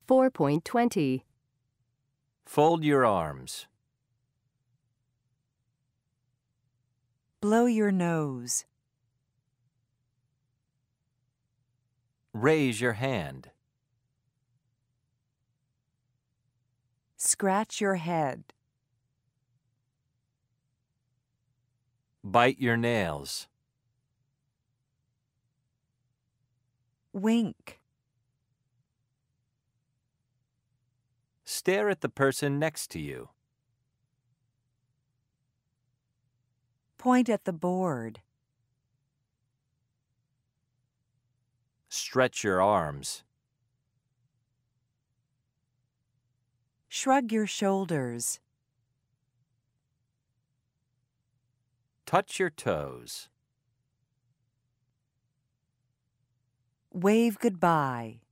4.20. Fold your arms. Blow your nose. Raise your hand. Scratch your head. Bite your nails. Wink. Stare at the person next to you. Point at the board. Stretch your arms. Shrug your shoulders. Touch your toes. Wave goodbye.